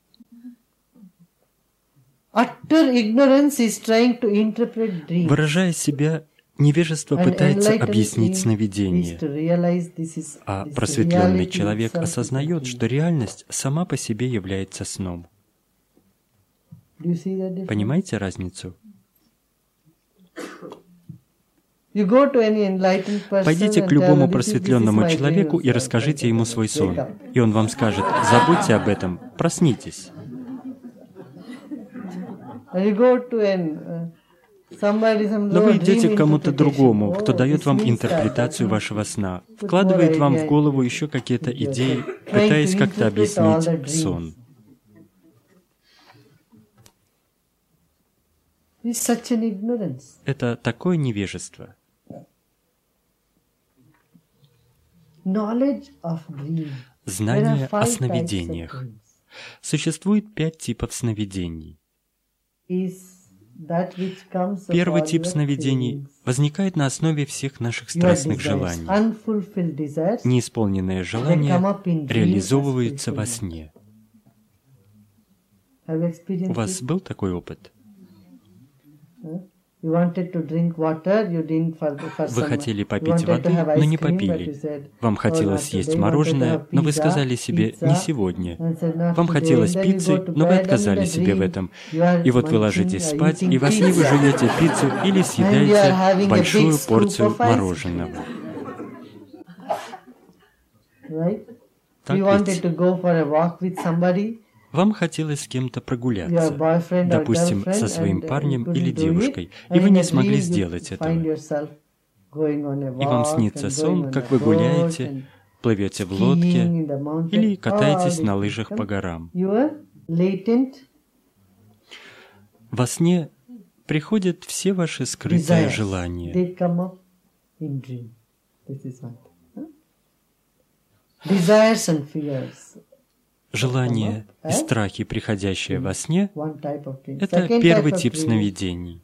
utter ignorance is trying to interpret dreams. Выражая себя, невежество And пытается enlightened объяснить being is сновидение, to realize this is- а this просветленный reality человек itself is a осознает, dream. что реальность сама по себе является сном. Do you see that difference? Понимаете разницу? You go to any enlightened person Пойдите and к любому tell, "This is- this is просветленному my человеку dream, и sir. расскажите ему свой Wake сон. up." И он вам скажет: забудьте об этом, проснитесь. Но вы идете к кому-то другому, кто дает вам интерпретацию вашего сна, вкладывает вам в голову еще какие-то идеи, пытаясь как-то объяснить сон. Это такое невежество. Знание о сновидениях. Существует пять типов сновидений. Первый тип сновидений возникает на основе всех наших страстных желаний. Неисполненные желания реализовываются во сне. У вас был такой опыт? Вы хотели попить воды, но не попили. Вам хотелось съесть мороженое, но вы сказали себе «не сегодня». Вам хотелось пиццы, но вы отказали себе в этом. И вот вы ложитесь спать, и во сне вы жуете пиццу или съедаете большую порцию мороженого. Так ведь? Вам хотелось с кем-то прогуляться, допустим, со своим парнем или девушкой, и вы не смогли сделать этого. И вам снится сон, как вы гуляете, плывете в лодке или катаетесь на лыжах по горам. Во сне приходят все ваши скрытые желания. Желания и страхи, приходящие во сне, это первый тип сновидений.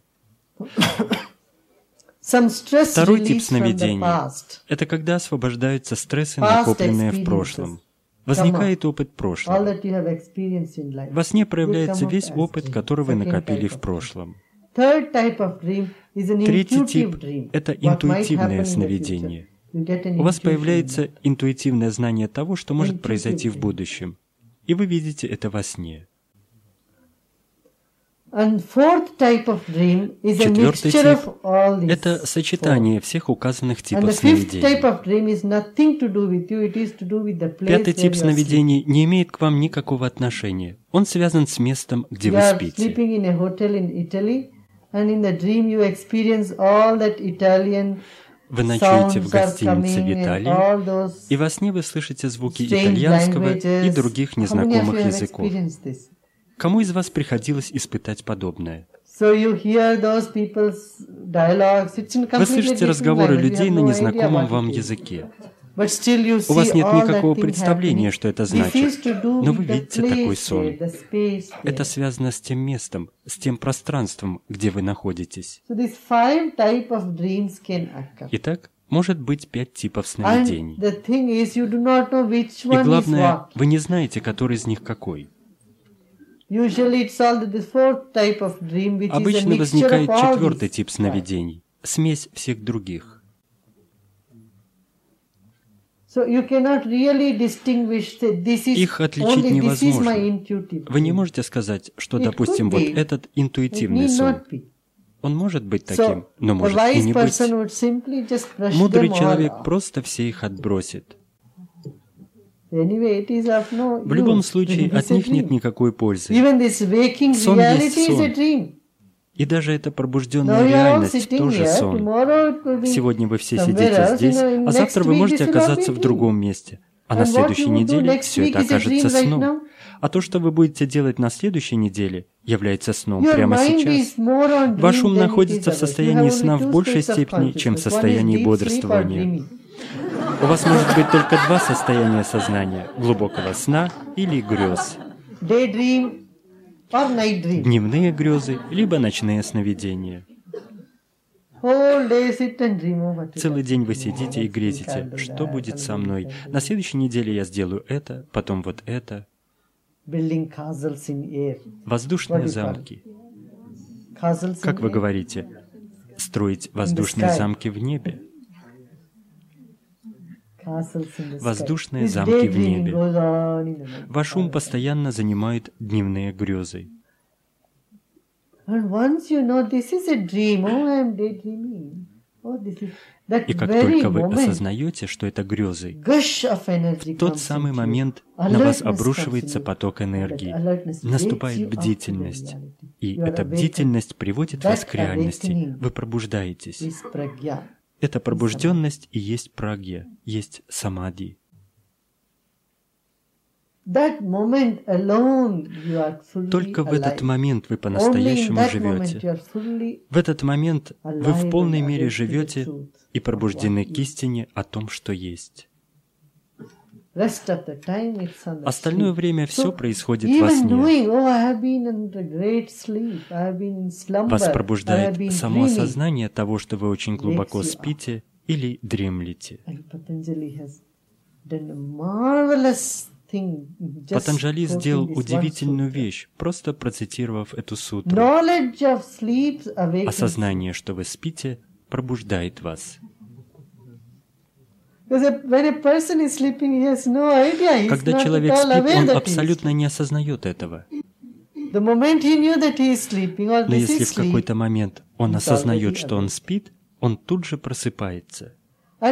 Второй тип сновидений – это когда освобождаются стрессы, накопленные в прошлом. Возникает опыт прошлого. Во сне проявляется весь опыт, который вы накопили в прошлом. Третий тип – это интуитивное сновидение. У вас появляется интуитивное знание того, что может произойти в будущем. И вы видите это во сне. Четвертый тип – это сочетание всех указанных типов сновидений. Пятый тип сновидений не имеет к вам никакого отношения. Он связан с местом, где вы спите. Вы ночуете в гостинице в Италии, и во сне вы слышите звуки итальянского и других незнакомых языков. Кому из вас приходилось испытать подобное? Вы слышите разговоры людей на незнакомом вам языке. У вас нет никакого представления, что это значит, но вы видите такой сон. Это связано с тем местом, с тем пространством, где вы находитесь. Итак, может быть пять типов сновидений. И главное, вы не знаете, который из них какой. Обычно возникает четвертый тип сновидений, смесь всех других. Их отличить невозможно. Вы не можете сказать, что, допустим, вот этот интуитивный сон. Он может быть таким, но может и не быть. Мудрый человек просто все их отбросит. В любом случае, от них нет никакой пользы. Сон есть сон. И даже эта пробужденная реальность тоже сон. Сегодня вы все сидите здесь, а завтра вы можете оказаться в другом месте. А на следующей неделе все это окажется сном. А то, что вы будете делать на следующей неделе, является сном прямо сейчас. Ваш ум находится в состоянии сна в большей степени, чем в состоянии бодрствования. У вас может быть только два состояния сознания – глубокого сна или грез. Дневные грезы, либо ночные сновидения. Целый день вы сидите и грезите, что будет со мной. На следующей неделе я сделаю это, потом вот это. Воздушные замки. Как вы говорите, строить воздушные замки в небе? Воздушные замки в небе. Ваш ум постоянно занимают дневные грезы. И как только вы осознаете, что это грезы, в тот самый момент на вас обрушивается поток энергии, наступает бдительность, и эта бдительность приводит вас к реальности. Вы пробуждаетесь. Эта пробужденность и есть прагья, есть самадхи. Только в этот момент вы по-настоящему живете. В этот момент вы в полной мере живете и пробуждены к истине о том, что есть. Остальное время все происходит во сне. Вас пробуждает само осознание того, что вы очень глубоко спите или дремлете. Патанджали сделал удивительную вещь, просто процитировав эту сутру. Осознание, что вы спите, пробуждает вас. Когда человек спит, он абсолютно не осознает этого. Но если в какой-то момент он осознает, что он спит, он тут же просыпается. И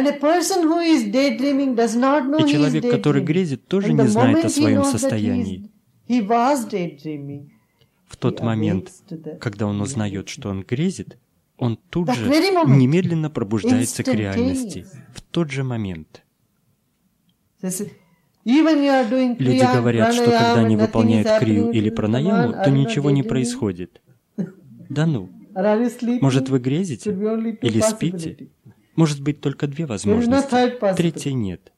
человек, который грезит, тоже не знает о своем состоянии. В тот момент, когда он узнает, что он грезит, он тут же немедленно пробуждается к реальности. В тот же момент. Люди говорят, что когда они выполняют крию или пранаяму, то ничего не происходит. Да ну. Может, вы грезите? Или спите? Может быть только две возможности. Третьей нет.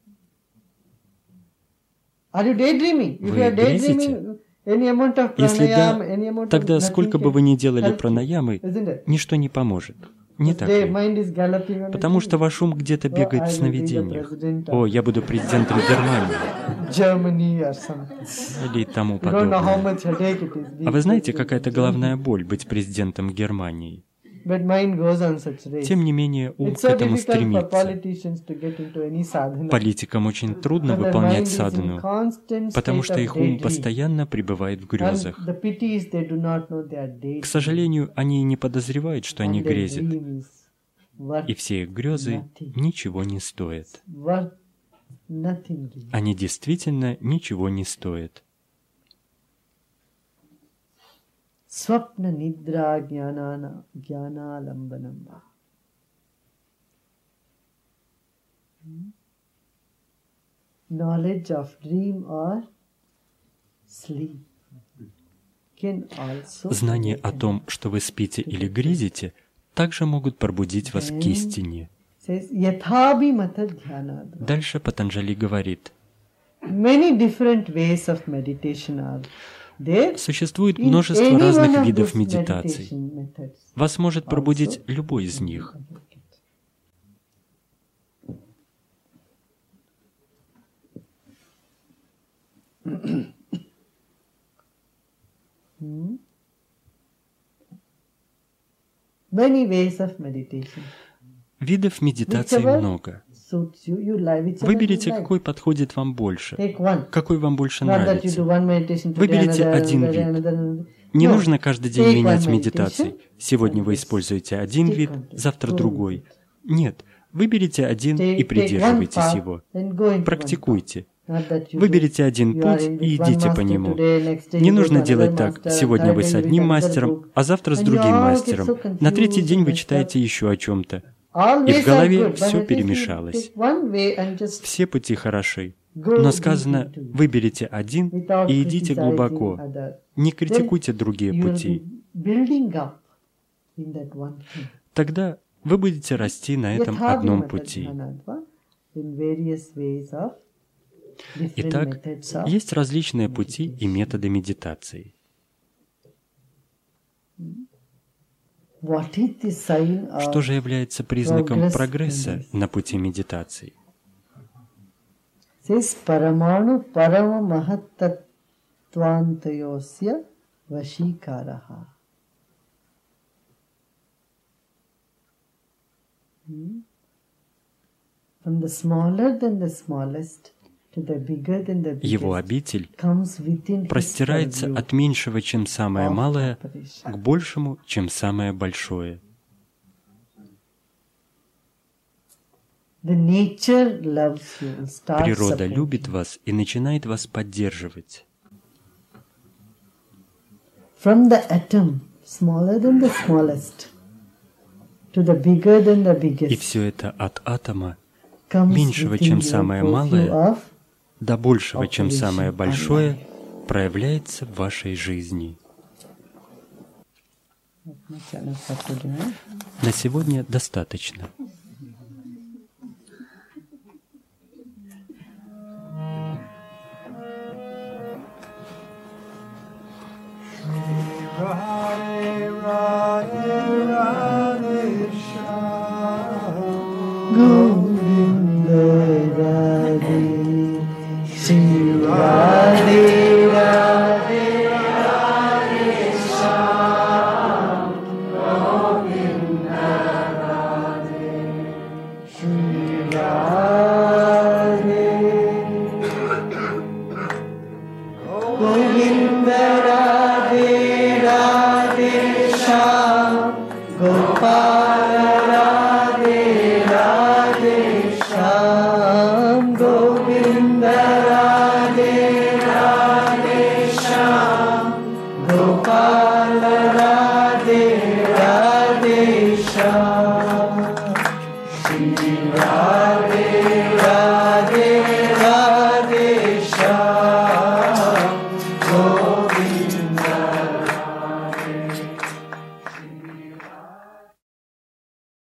Вы грезите? Если да, тогда сколько бы вы ни делали пранаямы, ничто не поможет. Не так ли? Потому что ваш ум где-то бегает в сновидениях. О, я буду президентом Германии. Или тому подобное. А вы знаете, какая это головная боль быть президентом Германии? Тем не менее, ум к этому стремится. Политикам очень трудно выполнять садхану, потому что их ум постоянно пребывает в грезах. К сожалению, они не подозревают, что они грезят, и все их грезы ничего не стоят. Они действительно ничего не стоят. Свапна нидра гьянана гьяналамбанамба. Knowledge of dream or sleep can also... Знание о том, что вы спите или грезите, также могут пробудить вас к истине. Дальше Патанджали говорит: Many different ways of meditation are... Существует множество разных видов медитаций. Вас может пробудить любой из них. Видов медитации много. Выберите, какой подходит вам больше, какой вам больше нравится. Выберите один вид. Не нужно каждый день менять медитации. Сегодня вы используете один вид, завтра другой. Нет, выберите один и придерживайтесь его. Практикуйте. Выберите один путь и идите по нему. Не нужно делать так. Сегодня вы с одним мастером, а завтра с другим мастером. На третий день вы читаете еще о чем-то. И в голове все перемешалось. Все пути хороши. Но сказано, выберите один и идите глубоко. Не критикуйте другие пути. Тогда вы будете расти на этом одном пути. Итак, есть различные пути и методы медитации. Что же является признаком прогресса на пути медитации? Параману парама махаттвантайосья вашикараха. From the smaller than the smallest to the bigger than the biggest, его обитель простирается от меньшего, чем самое малое, к большему, чем самое большое. Природа любит вас и начинает вас поддерживать. From the atom, smaller than the smallest, to the bigger than the biggest. И все это от атома, меньшего, чем самое малое, до большего, чем самое большое, проявляется в вашей жизни. На сегодня достаточно. Govinda Radhe, Shri Radhe Radhe Radhe Shyam. Govinda Radhe, Shri Radhe Govinda.